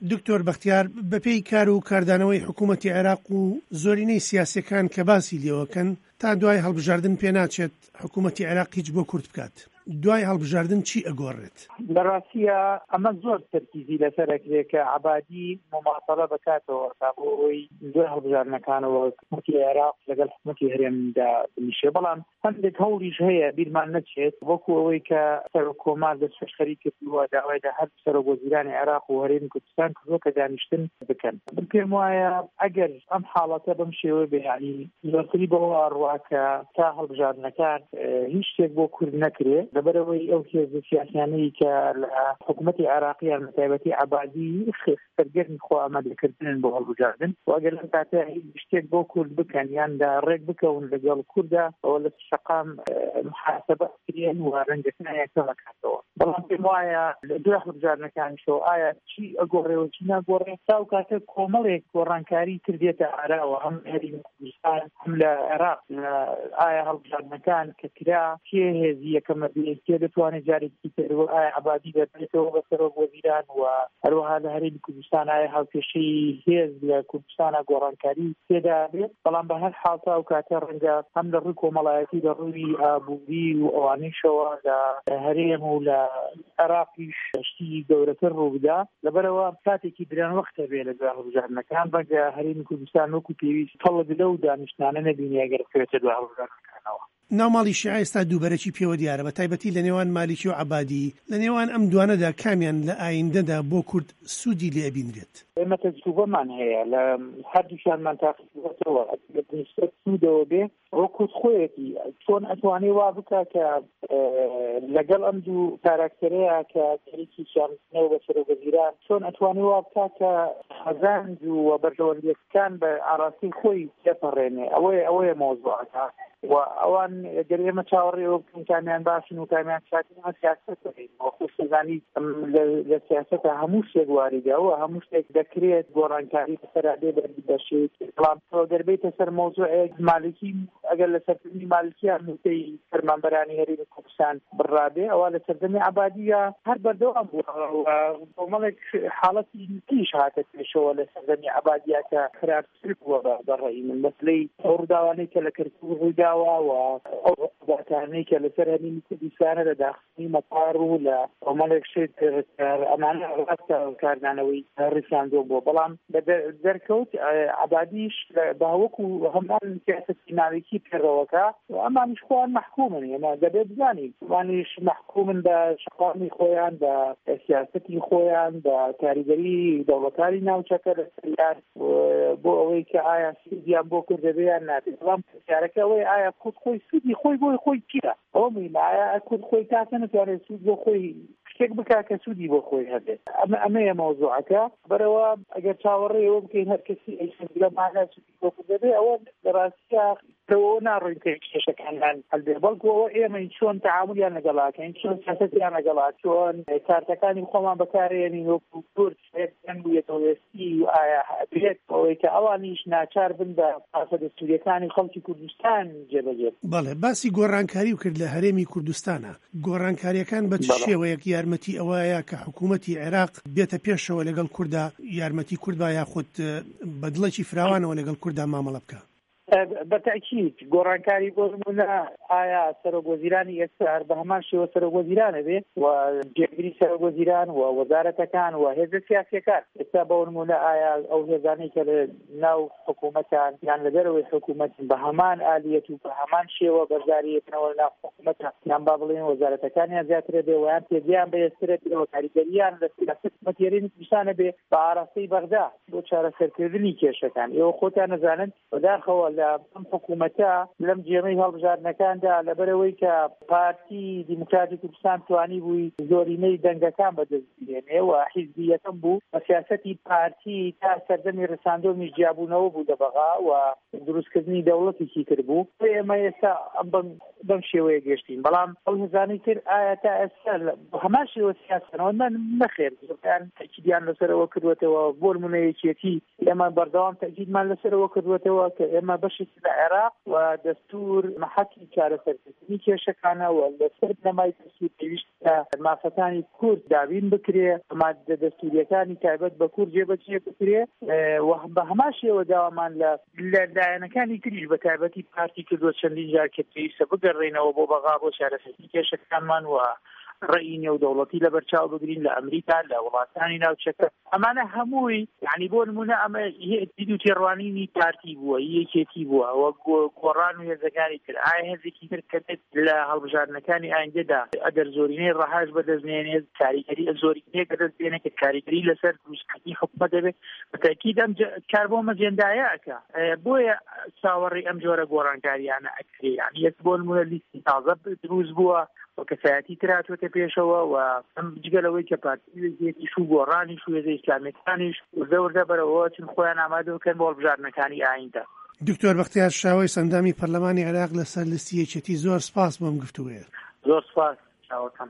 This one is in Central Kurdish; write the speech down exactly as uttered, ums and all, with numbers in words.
دکتۆر بەختیار بەپێی کار و کاردانەوەی حکوومەتی عێراق و زۆرینەی سیاسەکان کە باسی لێوەکەن تا دوای هەڵبژاردن پێناچێت حکوومەتی عێراق هیچ بۆ کورد بکات. دوای هەڵبژاردن چی ئەگۆڕێت؟ بەڕاستیە ئەمە زۆر تەرکیزی لەسەرەکرێت کە عەبادی مماثەڵە بکاتەوە تا بۆ ئەوەی دوای هەڵبژاردنەکانەوە حکوومەتی عێراق لەگەڵ حکوومەتی هەرێمدا بنیشێ. بەڵام هەندێک هەوڵیش هەیە بیرمان نەچێت وەکو ئەوەی کە سەر و کۆمار دەست خەریک کردووە داوای لە هەر سەرۆکوەزیرانی عێراق و هەرێمی کوردستان کردووە کە دانیشتن بکەن. پێم وایە ئەگەر ئەم حاڵەتە بەم شێوە بێ یعنی زۆرتری بەوە ئاڕوا کە تا هەڵبژاردنەکان هیچ شتێک بۆ کورد نەکرێت لەبەرەوەی ئەو هێز سیاسیانەی کە لە حکوومەتی عێراقیان بەتایبەتی عەبادی سەرگەرمی خۆ ئامادەکردن بۆ هەڵبژاردن و ئەگەر لەم کاتە هیچ شتێک بۆ کورد بکەن یان ڕێک بکەون لەگەڵ کووردا ئەوە لە شەقام محاسبە بکرێن و ڕەنگەکانیان کەمەکاتەوە. بەڵام پێم وایە دوای هەڵبژاردنەکانیشەوە ئایا چی ئەگۆڕێەوە چی ناگۆڕێ تا و کاتە کۆمەڵێک گۆڕانکاری کردێتە ئاراوە هەم هەرێمی کوردستان هەم لە عێراق ئایا هەڵبژاردنەکان کە کرا کێ هێزی یەکەمە کێ دەتوانێت جارێکی ترەوە ئایا عەبادی دەبێتەوە بە سەرۆکوەزیران و هەروەها لە هەرێمی کوردستان ئایا هاوکێشەی هێز لە کوردستانە گۆڕانکاری تێدا بێت. بەڵام بە هەر حاڵ تا و کاتە ڕەنگە هەم لە ڕووی کۆمەڵایەتی لە ڕووی ئابووری و ئەوانەیشەوە لە هەرێم و لە عێراقیش شتی گەورەتر ڕوو بدا لەبەرەوە کاتێکی درێن وەختە بێ لە دوای هەڵبژاردنەکان ڕەنگە هەرێمی کوردستان وەکو پێویست تەڵە لەو دانیشتانە نەبینی ئەگەر بکرێتە دوای هەڵبژاردنەکانەوە. ناوماڵی شیعە ئێستا دووبەرەکی پێوە دیارە بە تایبەتی لە نێوان مالیکی و عەبادی لە نێوان ئەم دوانەدا کامیان لە ئایندەدا بۆ کورد سوودی لێ بینرێت؟ ئێمە تەجروبەمان هەیە لە هەردووشانمان تاقیکردەوە سوودەوە بێ ئەوە کورد خۆیەتی چۆن ئەتوانێ وا بکە کە لەگەڵ ئەم دوو کاراکتەرەیە کە تاریکی شانزنەوە بە سەرۆکوەزیران چۆن ئەتوانێ وا بکە کە حەزاند و بەردەوەندیەکان بە ئاڕاستی خۆی تێپەڕێنێ ئەوەیە ئەوەیە مۆزوعەکە و ئەوان گەر ئێمە چاوەڕێەوە بکەین کامیان باشن و کامیان چاکن سیاست بکەین خۆشەزانی لە سیاسەتە هەموو شتێک واریدەوە هەموو شتێک دەکرێت گۆڕانکاری بەسەرادێ بەشێت بەڵام دەربێتە سەر مۆزوعێک مالکی ئەگەر لە سەردەمی مالکیان نوتەی فەرمانبەرانی هەرێمی کوردستان بڕابێ ئەوە لە سەردەمی عەبادیە هەر بەردەوام بووە کۆمەڵێک حاڵەتی تیش هاتە پێشەوە لە سەردەمی عەبادیە کە خراپتر بووە بەڕێی من مەسلەی ئەو ڕووداوانەی کە لە کەرکوو ڕوویداوە و ئەو ڕووداوانەی کە لە سەر هەرێمی کوردستانە لە داخلی مەتار و لە کۆمەڵێک شت ئەمانە ڕاستە کاردانەوەی ڕیساندۆ بووە بەڵام دەرکەوت عەبادیش باوەکو هەمان سیاسەتی ناوێکی پێڕەوەکە ئەمانیش خۆیان محکومن ئێمە دەبێت بزانین ئەمانیش محکومن بە شەقامی خۆیان بە سیاسەتی خۆیان بە کاریگەری دەوڵەتاری ناوچەکە لەسەریان بۆ ئەوەی کە ئایا سوودیان بۆ کورد دەبێت یان نابێت بەڵام پرسیارەکە ئەوەی ئایا کورد خۆی سوودی خۆی بۆی خۆی چییە؟ ئەوە موهیمە ئایا کورد خۆی تاکە نەتوانێت سوود بۆ خۆی شتێک بکا کە سوودی بۆ خۆی هەبێت ئەمەیە مۆزوعەکە بەرەوە ئەگەر چاوەڕێەوە بکەین هەر کەسی ئەیسەنگە مانا سوودی بۆ کورد دەبێت ئەوە لەڕاستیە تەوە ناڕۆین کە کێشەکانیان هەلبێ بەڵکو ئەوە ئێمە چۆن تەعاملیان لەگەڵاکەین چۆن سیاسەتیان لەگەڵا چۆن کارتەکانی خۆمان بەکارهێنین وەکو کورد بوویەتەوە وێستی و ئایا بێت ئەوەی کە ئەوانیش ناچار بن بە پاسە دەستوریەکانی خەڵکی کوردستان جێبەجێ. بەڵێ باسی گۆڕانکاری و کرد لە هەرێمی کوردستانە گۆڕانکاریەکان بە چ شێوەیەک یارمەتی ئەوەیە کە حکوومەتی عێراق بێتە پێشەوە لەگەڵ کووردا یارمەتی کورد با یاخود بەدڵێکی فراوانەوە لەگەڵ کووردا مامەڵە بکە؟ بەتاکید گۆڕانکاری بۆ نمونە ئایا سەرۆکوەزیرانی ئێستا هەر بە هەمان شێوە سەرۆکوەزیرانە بێت و جێگیری سەرۆکوەزیران و وەزارەتەکان و هێزە سیاسیەکان ئێستا بە نمونە ئایا ئەو هێزانەی کە لە ناو حکوومەتان یان لە دەرەوەی حکوومەتن بە هەمان ئالیەت و بە هەمان شێوە بەرزاریەکەنەوە لە ناو حکوومەتە یان با بڵێن وەزارەتەکانیان زیاترە بێ ویان پێگەیان بەهێزترە بێەوە کاریگەریان لە سیاست حکوومەتی کوردستانە بێ بە ئاراستەی بەغدا بۆ چارەسەرکردنی کێشەکان ئێوە خۆتان نەزانن بەداخەوە لە حکوومەتە لەم جێمەی هەڵبژاردنەکاندا لەبەرەوەی کە پارتی دیموکراتی کوردستان توانی بووی زۆرینەی دەنگەکان بەدەستبێنێ و حیزبیەکەم بوو بە سیاسەتی پارتی تا سەردەمی ڕساندۆمیش جیابوونەوە بوو دەبغا و دروستکردنی دەوڵەتێکی کرد بوو ئێمە ئێستا بەم شێوەیە گەشتین بەڵام ئەو هەزانی تر ئایا تا ئێستا هەمان شێوە سیاسەنەوەمان نەخێر تاکیدیان لەسەرەوە کردوێتەوە بۆ نمونەیەکێتی ئێمە بەردەوام تاکیدمان لەسەرەوە کردوێتەوە کە ئێمە بەشێکی لە عێراق و دەستور محەکی چارەسەرکردنی کێشەکانەوە لەسەر بنەمای دەستور پێویستە مافەکانی کورد دابین بکرێ مادە دەستوریەکانی تایبەت بە کورد جێبەجێ بکرێ و بە هەمان شێوە داوامان لە لایەنەکانی تریش بە تایبەتی پارتی کردووە چەندین جار کە پێویستە بگەڕێنەوە بۆ بەغا بۆ چارەسەرکردنی کێشەکانمان و ڕێی نێودەوڵەتی لە بەرچاو بگرین لە ئەمریکا لە وڵاتانی ناوچەکە ئەمانە هەمووی یعنی بۆ نمونە ئەمە دید و تێڕوانینی پارتی بووە یەکێتی بووە وە گۆڕان و هێزەکانی تر ئایا هێزێکی تر کەدێت لە هەڵبژاردنەکانی ئایندەدا ئەدەر زۆرینەی ڕەهاش بەدەستێنێت کاریگەری زۆرینەیە کەدەست بێنێ کە کاریگەری لەسەر دروستکردنی حکومەت دەبێت بەتاکید ئەم کار بۆ مەزیێندایەکە بۆیە چاوەڕێی ئەم جۆرە گۆڕانکاریانە ئەکرێ یعنی یەک بۆ نمونە لیستی تازە دروست بووە کەسایەتی تراتوێتە پێشەوە و ئەم جگەلەوەی کە پارتیێتیش و گۆڕانیش و هێزە ئیسلامیەکانیش وردە وردە بەرەوە چون خۆیان ئامادە بکەن بۆ هەڵبژاردنەکانی ئایندە. دکتۆر بەختیار شاوەی سەندامی پەرلەمانی عێراق لەسەر لیستی یەکێتی زۆر سپاس بۆم گفتوگوێ. زۆر سپاس چاوەکەم.